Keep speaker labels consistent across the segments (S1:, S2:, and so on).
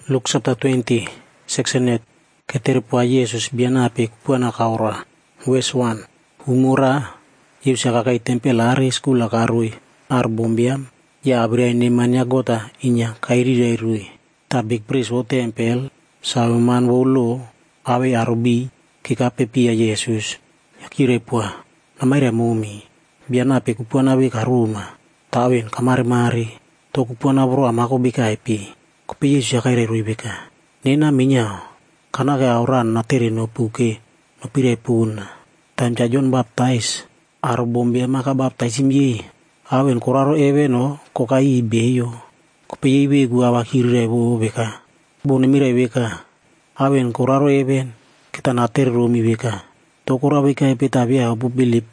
S1: Luke chapter 20, section 8. Keterpua Yesus bianape kupuana kaura. Verse 1. Umura, Yesus kakai tempel ari skula karui. Arbombiam, ya abria nemanya gota inya kairi dairui. Tabik pris wo tempel, sauman wolo, awe arubi, kikape pia Yesus. Yakirepua, namaira mumi. Bianape kupuana we karuma. Tawin kamari-mari. To kupuana bro amako bikaipi. Kupi Yesus yakaire rui bika. Nena minyao. Kana kaya orang nateri no puke. No pire puna. Time cha John baptize. Arbombia maka baptize imye. Awen koraro ewe no. Kokai ibeyo. Kupi ibe gua wakire bo bika. Bone mire bika. Awen koraro ewe. Kita nateri romi bika. To kora bika epe tabia abu bilip.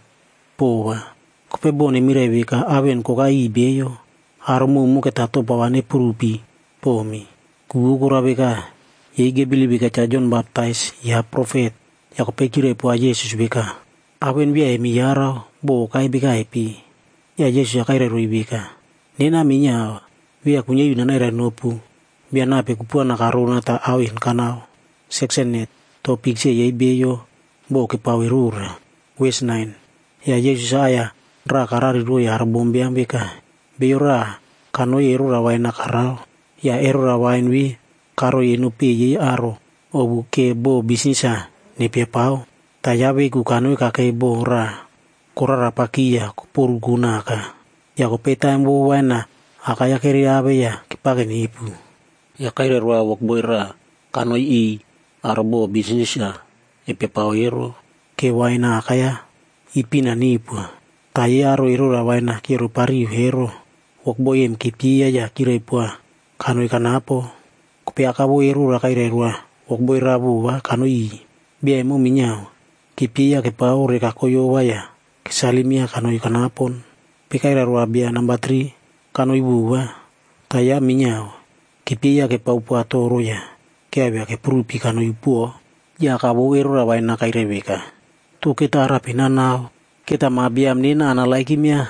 S1: Powa. Kupi bone mire bika. Awen kokai ibeyo. Armumu kita to bawane purupi. Pomi. Kubu kura bika. Yege bili bika cha John baptize. Ya prophet. Ya kupekire po a Yesus bika. Awen bia emi yara. Bo kai bika epi. Ya Yesus ya kaire rui bika. Nena minya. Bia kunye yunanaira nopu. Bia nape kupuana karuna ta awin kanao. Section 8. Topik se ye beyo. Bo kepawirura. Verse 9. Ya Yesus aya. Ra karari rui arbombiam bika. Beora. Kano yeru rawain nakarao. Ya eru rawain wi. Karo yenu ye aro. Obu ke bo bisnisa. Nepe pao. Tayawe kukano kakei bo ra. Kora rapakia kupuru gunaka. Ya kopeta mbo wana. Akaya keri abe ya kipake nipu. Ya kaire rua wakboy ra. Kano aro bo bisnisa. Nepe pao yeru. Ke waina akaya. Ipina nipu. Taye aro eru rawaina kiru pari hero. Wakboy mkipia ya kirepua. Kano ikanapo. Kupi akabo eru rakaire rua. Wakboy rabu wa kano Bia emo minyao. Kipia kepao reka koyo waya. Kisalimia kano ikanapon. Pikaira rua bia number 3. Kano ibu wa. Taya minyao. Kipia kepao puato roya. Kiawia kepurupi kano ipuo. Ya akabo eru rawain na kaire beka. Tu kita harapina nao. Kita mabiam nina analaiki mia.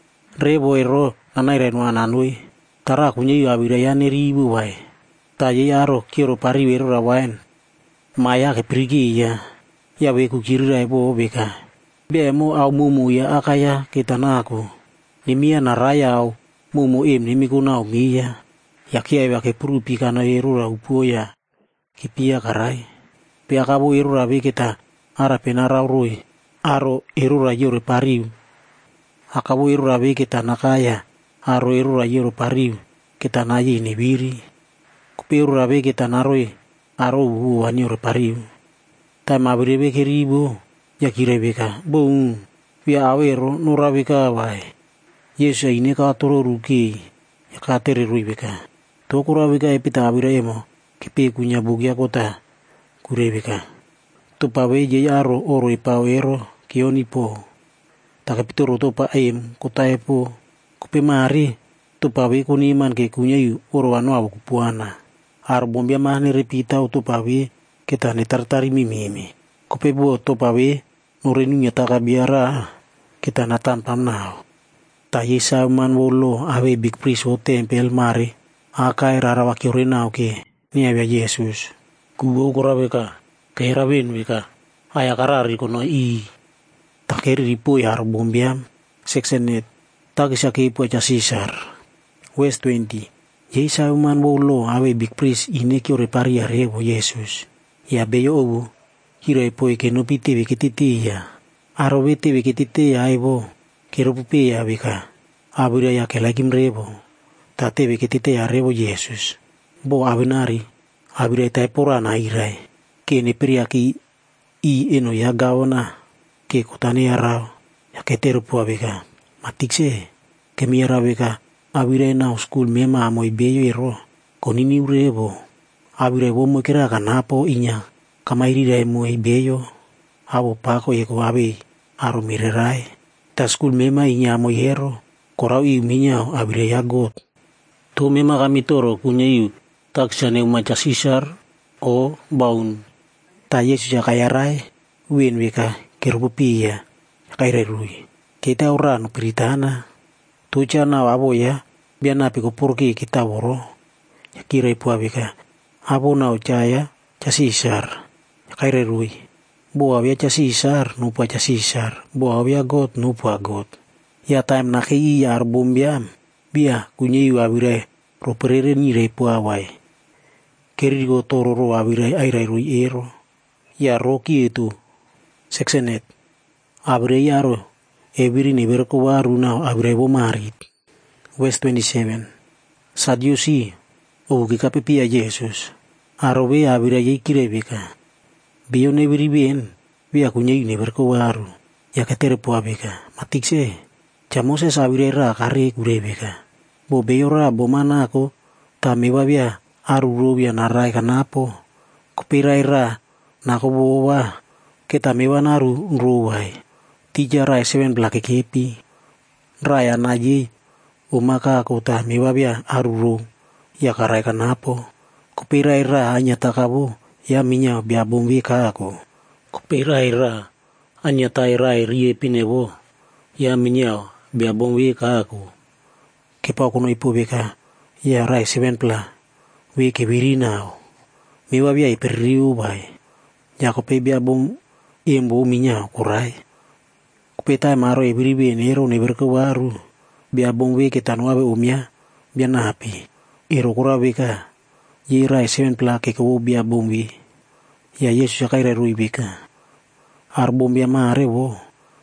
S1: Rebo ero. Anaire no ananui. Tara kunye yu abirayane ribu wae. Taye aro kiro pari weru rawain. Maya ke pergi ya. Ya weku kiri raibo beka. Bemo au mumu ya akaya kita naku. Nimia naraya au. Mumu nimiku nao miya. Ya kia ya ke purupi kana eru raupo ya. Kipia karai. Pia kabu eru rabi kita. Arapena raurui. Aro eru rayore pariu. Akabu eru rabi kita nakaya. Aro eru rayero pariu. Kita nayi ni biri. Kupiru rabe kita naroi. Aro wani ore pariu. Taima berebe keribu. Ya kirebeka. Boom. Via awero nurabeka wae. Yesu ini ka toro ruki. Ya katere ruibeka. Tokura beka epita abiremo. Kipe kunya bugia kota. Kurebeka. Tupawe je aro oro ipawero. Kioni po. Takapitoro topa kota epo. Kupe mari. Tupawe kuniman ke kunya yu oro wano abu kupuana. Arbombia mahne repita o tupawe kita netartari mimimi. Kupe buo tupawe nurenunya takabiara kita natampam nao. Tayisa man wolo awe big priest o tempel mari. Akai rarawaki orenao ke ni abia Yesus. Kubo korabeka kairabin beka. Ayakarari kono Takeri ripo ya arbombiam. Section 8. Takisaki po cha Caesar. Verse 20. Yeisa uman wolo awe big priest ineki ore pari arebo Yesus. Ya beyo obu. Hiro epoe ke no pite bekititi ya. Aro bete bekititi ya ebo. Kero pupe ya beka. Abura ya kelakim rebo. Tate bekititi ya rebo Yesus. Bo abenari. Abura taipora na irai. Ke ne periaki eno ya gawona. Ke kutane ya rao. Ya ketero pua beka. Matikse. Kemiara beka. Abire na school mema amo ibeyo ero. Konini urebo. Abire bomo kira kanapo inya. Kamairira emo ibeyo. Abo pako yeko abe. Aro mirerai. Ta school mema inya amo ero. Korau minya abire ya got. Tu mema kami toro kunya yu. Taksane umaca Caesar. O baun. Ta Yesus ya kaya rai. Win weka kerupupi ya. Kaire rui. Kita orang peritana. Tuja na wabo ya. Biana piko purki kita woro. Ya kira ipu abika. Apo na uchaya cha Caesar. Kaire rui. Bo avia cha Caesar nupa cha Caesar. Bo avia God nupa God. Ya time na ki yar bombiam. Bia kunyi avire roperere nire po awai. Kerigo tororo avire aire rui ero. Ya roki itu. Sexenet. Avire yaro. Ebiri ni berko waru na avire bo marit. Verse 27. Sadiosi. Ugi kapipia Jesus. Arobe avire ye kirebika. Bio nebiri bien. Bia kunyi ni berko waru. Ya ketere po abika. Matikse. Chamoses avire ra kare kurebika. Bo beora bo mana ako. Tamewa bia. Aruro bia narai kanapo. Kupirai ra. Nako bowa. Ketamewa naru nruwai. Tija rai 7 blake kepi. Raya naji. Umaka ako tamewa bia aruro. Ya karai kanapo. Kupirai ra hanya takabo. Ya minya bia bombi ka ako. Kupirai ra. Hanya tai rai rie pinebo. Ya minya bia bombi ka ako. Kepa kuno ipo beka. Ya rai 7 pla. Weke virinao. Miwa bia iperiu bai. Ya kope bia bom. Iembo minya kurai. Kupeta maro ibiri enero ne berke waru. Bia bom weke tanwabe umya. Bia napi. Ero kura beka. Ye rai 7 pla keko bia bom wi. Ya Yesus ya kaire rui beka. Ar bom bia mare wo.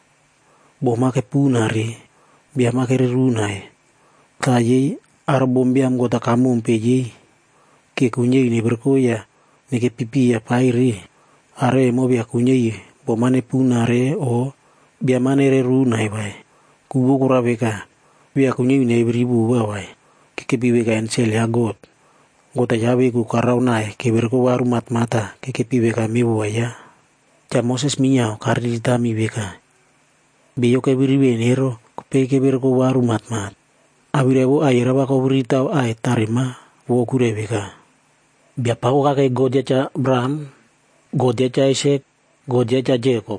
S1: Bo make punari. Bia make runai. Ta ye ar bom bia mgota kamu mpe ye. Ke kunye ini berkoya. Neke pipi ya pairi. Are mo bia kunye bo mane punare o. Bia mane runai bai. Kubo kura beka. Bia kunye ini beribu bai. Keke bibeka ensel ya God. Gota yabe ku karau nai ke berko waru mat-mata keke bibeka mibu ya. Cha Moses minyao karita mi beka. Biyo ke biribe nero kupe ke berko waru mat-mat. Abirebo ayera bako berita ay tarima wo kure beka. Bia pako kake God ya cha Abraham, God ya cha Isaac, God ya cha Jacob.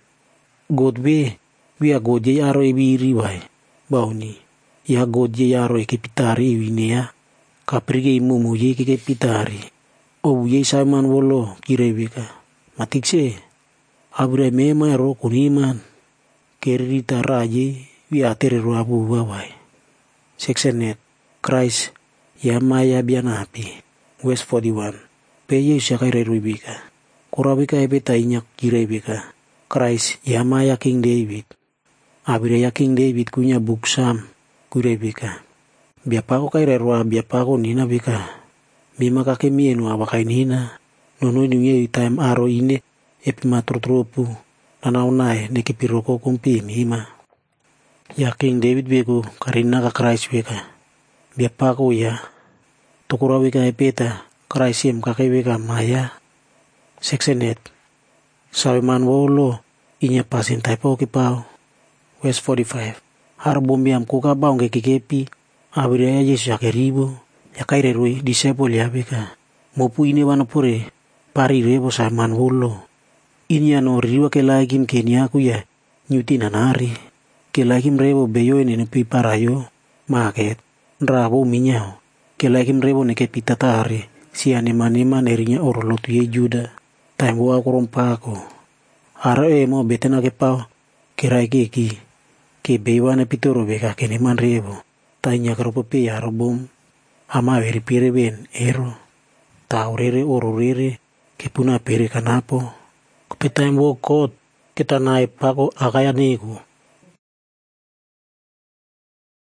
S1: God be bia God ya aro ibiri bai. Bauni. Ya God ya aro ikipitari ibine ya. Kaprige imumu ye kipitari. O ye Simon wolo kirebeka. Matikse. Abre mema ero kuniman. Kerita raje bia terero abu bai. Sexenet. Christ ya maya bianapi. Verse 41. Pe Yesus ya kaire ruibika. Kurabika ebeta inyak kirebeka. Christ ya maya King David. Abire ya King David kunya buksam kurebeka. Biapako kaire rua biapako nina bika. Bima kake mienu abakai nina. Nono inuye time aro ine epi matrotropu. Nanaunai neki piroko kumpi mima. Ya King David beku karina ka Christ beka. Biapako ya. Tukura beka epeta. Christ yem kake beka maya. Sexenet. Sawe man wolo. Inya pasin taipo kipao. Verse 45. Harbombiam kuka baung kekepi. Abire ya Yesus ya keribu. Ya kaire rui disciple ya beka. Mopu ini wanapure. Pari rebo sa man wolo. Ini ano riwa kelagim keniaku ya. Nyuti nanari. Kelagim rebo beyo ini nepi parayo. Maket. Rabo minyao. Kelagim rebo neke pitatari. Si anema-nema nerinya orolotu ye juda. Taimbo aku rompako. Ara mo betena ke pao. Kerai keki. Ke beiwane pitoro beka keneman rebo. Tanya keropepe ya robom. Ama veri pire ben ero. Taurere ororere. Kepuna pere kanapo. Kupetain wo kot. Kita nae pako akaya niku.